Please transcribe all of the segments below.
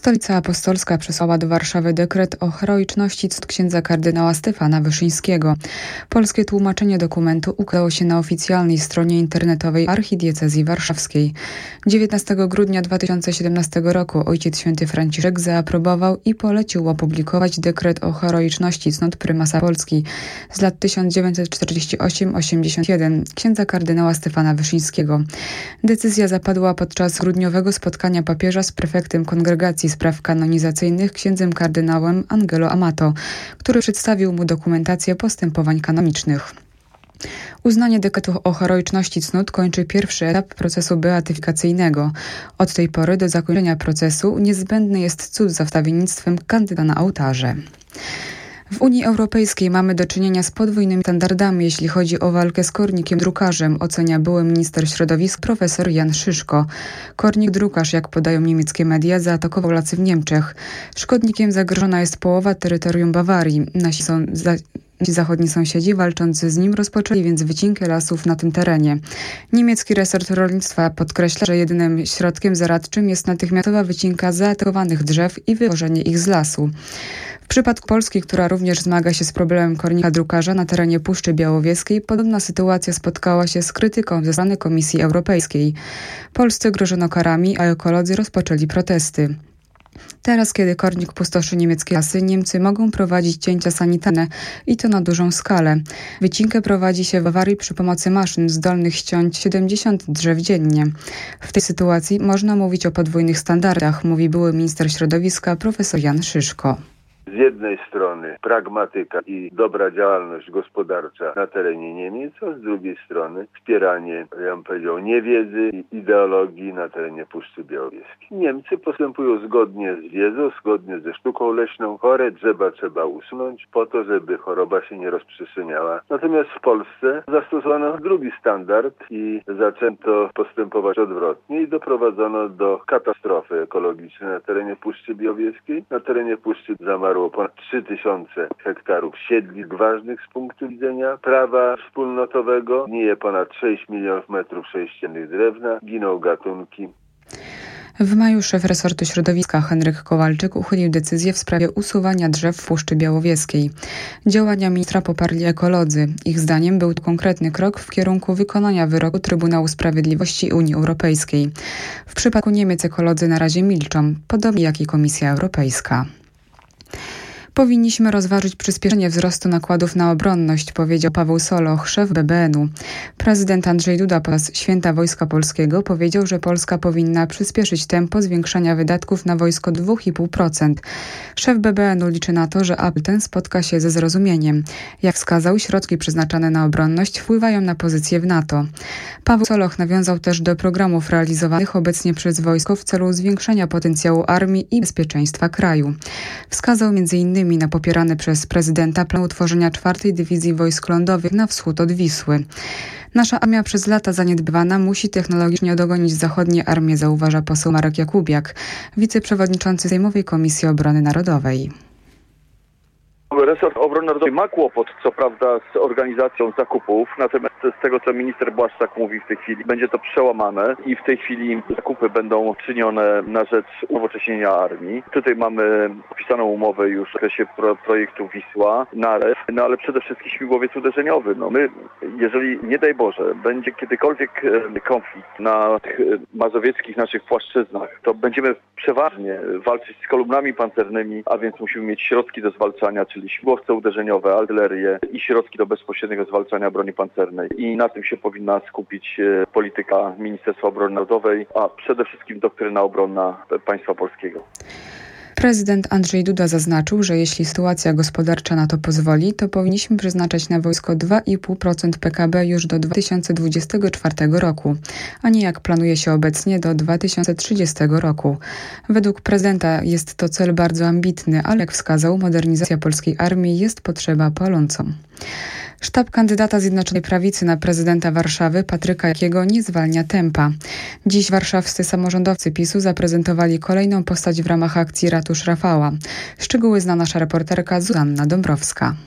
Stolica Apostolska przesłała do Warszawy dekret o heroiczności cnót księdza kardynała Stefana Wyszyńskiego. Polskie tłumaczenie dokumentu ukazało się na oficjalnej stronie internetowej Archidiecezji Warszawskiej. 19 grudnia 2017 roku Ojciec Święty Franciszek zaaprobował i polecił opublikować dekret o heroiczności cnót prymasa Polski z lat 1948-81 księdza kardynała Stefana Wyszyńskiego. Decyzja zapadła podczas grudniowego spotkania papieża z prefektem Kongregacji Spraw Kanonizacyjnych księdzem kardynałem Angelo Amato, który przedstawił mu dokumentację postępowań kanonicznych. Uznanie dekretu o heroiczności cnót kończy pierwszy etap procesu beatyfikacyjnego. Od tej pory do zakończenia procesu niezbędny jest cud za wstawiennictwem kandydata na ołtarze. W Unii Europejskiej mamy do czynienia z podwójnymi standardami, jeśli chodzi o walkę z kornikiem drukarzem, ocenia były minister środowiska profesor Jan Szyszko. Kornik drukarz, jak podają niemieckie media, zaatakował lasy w Niemczech. Szkodnikiem zagrożona jest połowa terytorium Bawarii. Nasi zachodni sąsiedzi, walcząc z nim, rozpoczęli więc wycinkę lasów na tym terenie. Niemiecki resort rolnictwa podkreśla, że jedynym środkiem zaradczym jest natychmiastowa wycinka zaatakowanych drzew i wywożenie ich z lasu. W przypadku Polski, która również zmaga się z problemem kornika drukarza na terenie Puszczy Białowieskiej, podobna sytuacja spotkała się z krytyką ze strony Komisji Europejskiej. Polsce grożono karami, a ekolodzy rozpoczęli protesty. Teraz, kiedy kornik pustoszy niemieckie lasy, Niemcy mogą prowadzić cięcia sanitarne i to na dużą skalę. Wycinkę prowadzi się w Bawarii przy pomocy maszyn zdolnych ściąć 70 drzew dziennie. W tej sytuacji można mówić o podwójnych standardach, mówi były minister środowiska profesor Jan Szyszko. Z jednej strony pragmatyka i dobra działalność gospodarcza na terenie Niemiec, a z drugiej strony wspieranie, ja bym powiedział, niewiedzy i ideologii na terenie Puszczy Białowieskiej. Niemcy postępują zgodnie z wiedzą, zgodnie ze sztuką leśną. Chore drzewa trzeba usunąć po to, żeby choroba się nie rozprzestrzeniała. Natomiast w Polsce zastosowano drugi standard i zaczęto postępować odwrotnie i doprowadzono do katastrofy ekologicznej na terenie Puszczy Białowieskiej. Na terenie Puszczy zamarło ponad 3000 hektarów siedlisk ważnych z punktu widzenia prawa wspólnotowego. Gnije ponad 6 milionów metrów sześciennych drewna, giną gatunki. W maju szef resortu środowiska Henryk Kowalczyk uchylił decyzję w sprawie usuwania drzew w Puszczy Białowieskiej. Działania ministra poparli ekolodzy. Ich zdaniem był to konkretny krok w kierunku wykonania wyroku Trybunału Sprawiedliwości Unii Europejskiej. W przypadku Niemiec ekolodzy na razie milczą, podobnie jak i Komisja Europejska. Powinniśmy rozważyć przyspieszenie wzrostu nakładów na obronność, powiedział Paweł Soloch, szef BBN-u. Prezydent Andrzej Duda podczas Święta Wojska Polskiego powiedział, że Polska powinna przyspieszyć tempo zwiększania wydatków na wojsko 2,5%. Szef BBN-u liczy na to, że apel ten spotka się ze zrozumieniem. Jak wskazał, środki przeznaczane na obronność wpływają na pozycję w NATO. Paweł Soloch nawiązał też do programów realizowanych obecnie przez wojsko w celu zwiększenia potencjału armii i bezpieczeństwa kraju. Wskazał m.in. na popierany przez prezydenta plan utworzenia 4. Dywizji Wojsk Lądowych na wschód od Wisły. Nasza armia przez lata zaniedbywana musi technologicznie dogonić zachodnie armie, zauważa poseł Marek Jakubiak, wiceprzewodniczący Sejmowej Komisji Obrony Narodowej. Resort Obrony Narodowej ma kłopot, co prawda, z organizacją zakupów, natomiast z tego, co minister Błaszczak mówi w tej chwili, będzie to przełamane i w tej chwili zakupy będą czynione na rzecz unowocześnienia armii. Tutaj mamy opisaną umowę już w zakresie projektu Wisła, NAREW, ale przede wszystkim śmigłowiec uderzeniowy. My, jeżeli nie daj Boże, będzie kiedykolwiek konflikt na tych mazowieckich naszych płaszczyznach, to będziemy przeważnie walczyć z kolumnami pancernymi, a więc musimy mieć środki do zwalczania, czyli śmigłowce uderzeniowe, artylerię i środki do bezpośredniego zwalczania broni pancernej. I na tym się powinna skupić polityka Ministerstwa Obrony Narodowej, a przede wszystkim doktryna obronna państwa polskiego. Prezydent Andrzej Duda zaznaczył, że jeśli sytuacja gospodarcza na to pozwoli, to powinniśmy przeznaczać na wojsko 2,5% PKB już do 2024 roku, a nie jak planuje się obecnie do 2030 roku. Według prezydenta jest to cel bardzo ambitny, ale jak wskazał, modernizacja polskiej armii jest potrzeba palącą. Sztab kandydata Zjednoczonej Prawicy na prezydenta Warszawy Patryka Jakiego nie zwalnia tempa. Dziś warszawscy samorządowcy PiS-u zaprezentowali kolejną postać w ramach akcji Ratusz Rafała. Szczegóły zna nasza reporterka Zuzanna Dąbrowska.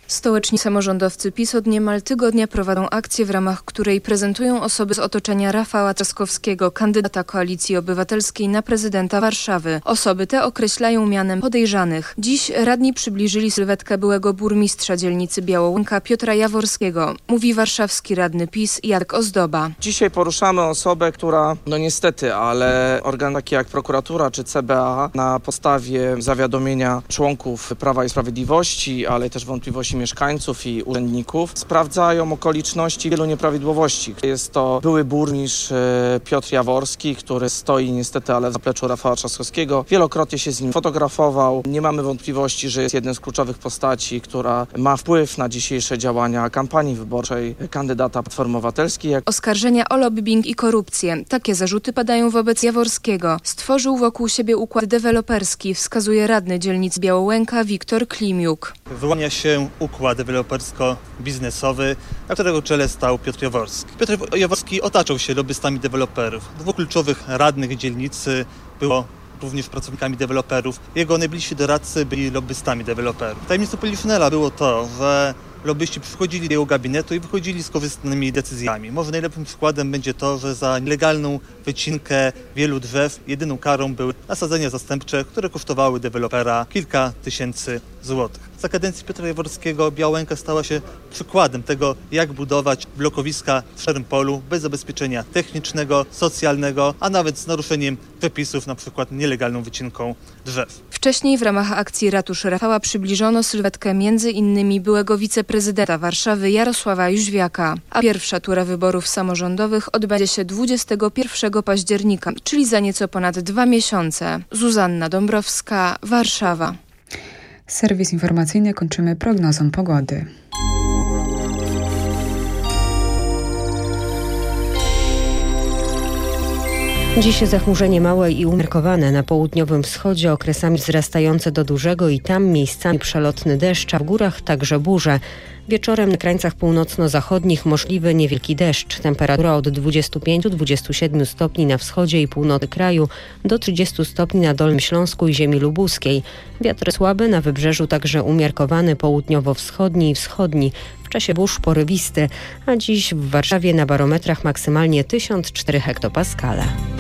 Stołeczni samorządowcy PiS od niemal tygodnia prowadzą akcję, w ramach której prezentują osoby z otoczenia Rafała Trzaskowskiego, kandydata Koalicji Obywatelskiej na prezydenta Warszawy. Osoby te określają mianem podejrzanych. Dziś radni przybliżyli sylwetkę byłego burmistrza dzielnicy Białołęka Piotra Jaworskiego. Mówi warszawski radny PiS Jacek Ozdoba. Dzisiaj poruszamy osobę, która niestety, ale organ taki jak prokuratura czy CBA na podstawie zawiadomienia członków Prawa i Sprawiedliwości, ale też wątpliwości mieszkańców i urzędników sprawdzają okoliczności wielu nieprawidłowości. Jest to były burmistrz Piotr Jaworski, który stoi niestety ale w zapleczu Rafała Trzaskowskiego. Wielokrotnie się z nim fotografował. Nie mamy wątpliwości, że jest jedną z kluczowych postaci, która ma wpływ na dzisiejsze działania kampanii wyborczej kandydata Platformy Obywatelskiej. Oskarżenia o lobbying i korupcję. Takie zarzuty padają wobec Jaworskiego. Stworzył wokół siebie układ deweloperski, wskazuje radny dzielnicy Białołęka Wiktor Klimiuk. Wyłania się układ dewelopersko-biznesowy, na którego czele stał Piotr Jaworski. Piotr Jaworski otaczał się lobbystami deweloperów. Dwóch kluczowych radnych dzielnicy było również pracownikami deweloperów. Jego najbliżsi doradcy byli lobbystami deweloperów. Tajemnicą Poliszynela było to, że lobbyści przychodzili do jego gabinetu i wychodzili z korzystnymi decyzjami. Może najlepszym przykładem będzie to, że za nielegalną wycinkę wielu drzew jedyną karą były nasadzenia zastępcze, które kosztowały dewelopera kilka tysięcy złotych. Za kadencji Piotra Jaworskiego Białołęka stała się przykładem tego, jak budować blokowiska w szarym polu bez zabezpieczenia technicznego, socjalnego, a nawet z naruszeniem przepisów, na przykład nielegalną wycinką drzew. Wcześniej w ramach akcji Ratusz Rafała przybliżono sylwetkę m.in. byłego wiceprezydenta Warszawy Jarosława Jóźwiaka. A pierwsza tura wyborów samorządowych odbędzie się 21 października, czyli za nieco ponad 2 miesiące. Zuzanna Dąbrowska, Warszawa. Serwis informacyjny kończymy prognozą pogody. Dziś zachmurzenie małe i umiarkowane na południowym wschodzie, okresami wzrastające do dużego i tam miejscami przelotny deszcz, a w górach także burze. Wieczorem na krańcach północno-zachodnich możliwy niewielki deszcz. Temperatura od 25-27 stopni na wschodzie i północy kraju do 30 stopni na Dolnym Śląsku i ziemi lubuskiej. Wiatr słaby, na wybrzeżu także umiarkowany południowo-wschodni i wschodni. W czasie burz porywisty, a dziś w Warszawie na barometrach maksymalnie 1004 hektopaskale.